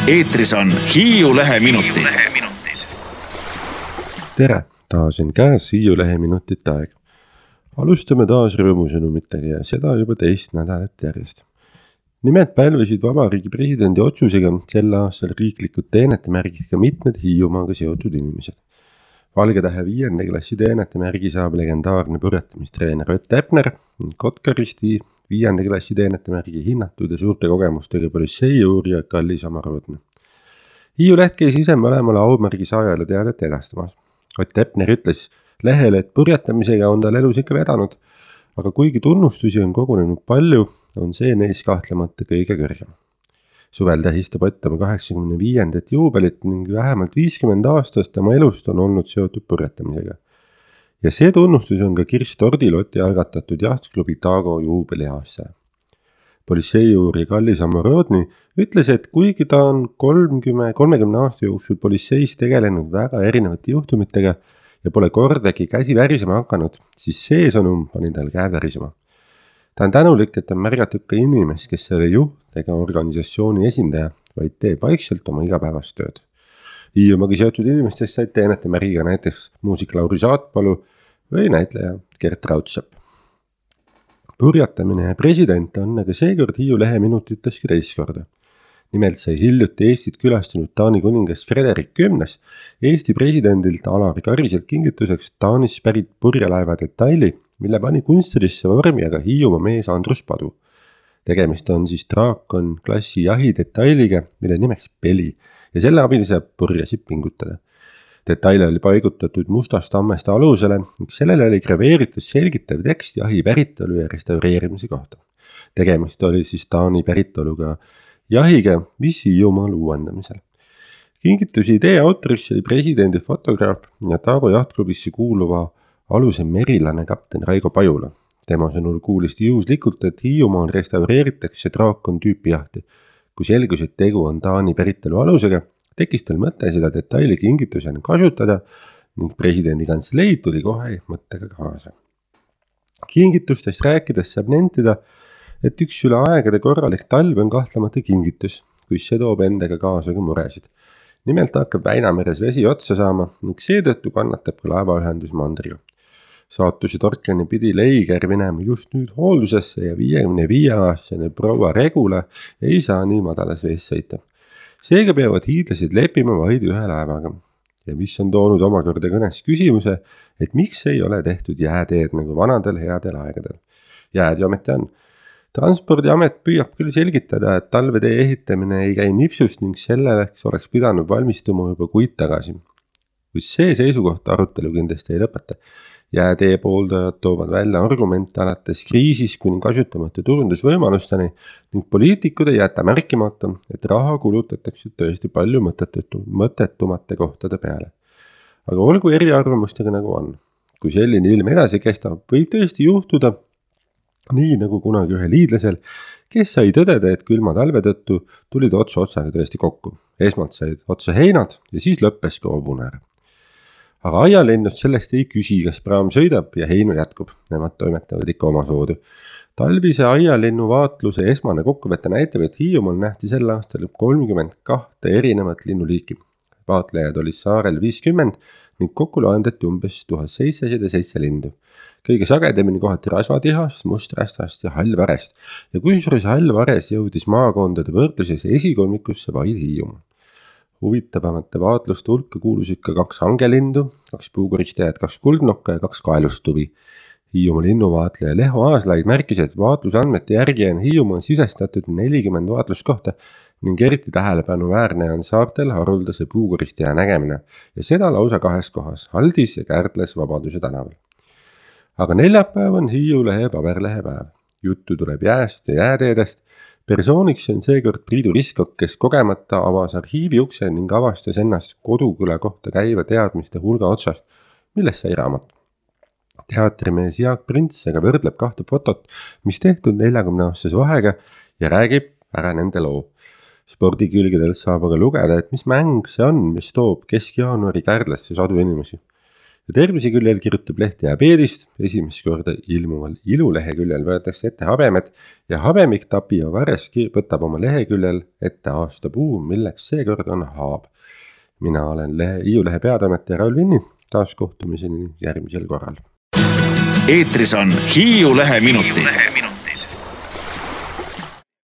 Eetris on Hiiu Lehe minutid. Tere, taas on käes Hiiu Lehe minutite aeg. Alustame taas rõõmusõnumitega ja seda juba teist nädalat järjest. Nimelt pälvisid Vabariigi presidendi otsusega sel aastal riiklikud teenetemärgid ka mitmed Hiiumaaga seotud inimesed. Valgetähe 5. klassi teenetemärgi saab legendaarne purjetamistreener Ott Täpner, Kotkaristi 5. klassi teenetemärgi hinnatud ja suurte kogemustega politseiuurija Kallis Amarodne. Hiiu Leht käis ise mõlemale aumärgi saajale teadet edastamas. Ott Täpner ütles lehele, et purjetamisega on tal elus ikka vedanud, aga kuigi tunnustusi on kogunenud palju, on see neis kahtlemata kõige kõrgem. Suvel tähistab Ott oma 85. juubelit ning vähemalt 50 aastast tema elust on olnud seotud purjetamisega. Ja see tunnustus on ka Kirst Tordiloti algatatud jahtklubi Tago juubeliaasta. Politseiuurija Kallis Amarodni ütles, et kuigi ta on 30 aasta jooksul politseis tegelenud väga erinevate juhtumitega ja pole kordagi käsi värisema hakanud, siis see sõnum pani tal käe värisema. Ta on tänulik, et on märgatud ka inimest, kes selle juht ega organisatsiooni esindaja, vaid teeb vaikselt oma igapäevast tööd. Hiiumaaga seotud inimestest said teenetemärgiga näiteks muusik Lauri Saatpalu või näitleja Gert Raudsepp. Purjetamine ja president on aga seekord Hiiu Lehe minutiteski teist korda. Nimelt sai hiljuti Eestit külastanud Taani kuningas Frederik X Eesti presidendilt Alari Kariselt kingituseks Taanist pärit purjelaeva detaili, mille pani kunstilisse vormi aga Hiiumaa mees Andrus Padu. Tegemist on siis Draakon klassi jahidetailiga, mille nimeks Peli, ja selle abil saab purjesid pingutada. Detail oli paigutatud mustast tammest alusele, ning sellele oli graveeritud selgitav tekst jahi päritolu ja restaureerimise kohta. Tegemist oli siis Taani päritoluga jahiga, mis Hiiumaal uuendamisel. Kingituse idee autoriks oli presidendi fotograaf ja Tago jahtklubisse kuuluva aluse merilane kapten Raigo Pajula. Tema sõnul kuulis juhuslikult, et Hiiumaal restaureeritakse Draakon tüüpi jahti. Kui selgus, et tegu on Taani päritolu alusega, tekkis tal mõte seda detaili kingitusena kasutada ning presidendi kantselei tuli kohe mõttega kaasa. Kingitustest rääkides saab nentida, et üks üle aegade korralik talv on kahtlemata kingitus, kus see toob endaga kaasa ka muresid. Nimelt hakkab Väinameres vesi otsa saama ning seetõttu kannatab ka laevaühendus mandriga. Saatuse torkeni pidi Leiger minema just nüüd hooldusesse ja 55-aastane proua Regula ei saa nii madalas vees sõita. Seega peavad hiidlased lepima vaid ühe laevaga. Ja mis on toonud omakorda kõnes küsimuse, et miks ei ole tehtud jääteed nagu vanadel headel aegadel. Jääd ju ometi on. Transpordiamet püüab küll selgitada, et talvetee ehitamine ei käi nipsust ning selleks oleks pidanud valmistuma juba kuid tagasi. Kuid see seisukoht arutelu kindlasti ei lõpeta. Jäätee pooldajad toovad välja argumente alates kriisis kuni kasutamata turundusvõimalusteni ning poliitikud ei jäta märkimata, et raha kulutatakse tõesti palju mõttetumate kohtade peale. Aga olgu eriarvamustega nagu on. Kui selline ilm edasi kestab, võib tõesti juhtuda nii nagu kunagi ühel hiidlasel, kes sai tõdeda, et külma talve tõttu tulid otsaga tõesti kokku. Esmalt said otsa heinad ja siis lõppes ka hobune ära. Aga aialennust sellest ei küsi, kas praam sõidab ja heinu jätkub. Nemad toimetavad ikka oma soodu. Talvise aialennu vaatluse esmane kokkuvõte näitab, et Hiiumaal nähti sel aastal 32 erinevat linnuliiki. Vaatlejad olid saarel 50 ning kokku loendati umbes 1707 lindu. Kõige sagedamini kohati rasvatihast, musträstast ja hallvarest. Ja kusjuures hallvares jõudis maakondade võrdluses esikolmikusse vaid Hiiumaa. Huvitavamate vaatluste hulka kuulusid ka 2 hangelindu, 2 puukoristajad, 2 kuldnokka ja 2 kaelustuvi. Hiiumaa linnuvaatleja Leho Aaslaid märkis, et vaatlusandmete järgi on Hiiumaa sisestatud 40 vaatluskohta ning eriti tähelepanuväärne on saartel haruldase puukoristaja nägemine ja seda lausa 2 kohas, Haldis ja Kärdlas Vabaduse tänaval. Aga neljapäev on Hiiu Lehe paberlehe päev. Juttu tuleb jääst ja jääteedest. Persooniks on seekord Priidu Riskok, kes kogemata avas arhiivi ukse ning avastas ennast Koduküla kohta käiva teadmiste hulga otsast, millest sai raamat. Teatrimees Jaak Prints aga võrdleb 2 fotot, mis tehtud 40-aastase vahega ja räägib ära nende loo. Spordikülgedelt saab aga lugeda, et mis mäng see on, mis toob Kesk-Jaanuari Kärdlasse sadu inimesi. ja tervise küljel kirjutab leht diabeedist, esimest korda ilmuval iluleheküljel võetakse ette habemed ja habemik Tapio Vares võtab oma leheküljel ette aastapuu, milleks seekord on haab. Mina olen Hiiu lehe peatoimetaja Raul Vinni, taas kohtumiseni järgmisel korral. Eetris on Hiiu lehe minutid.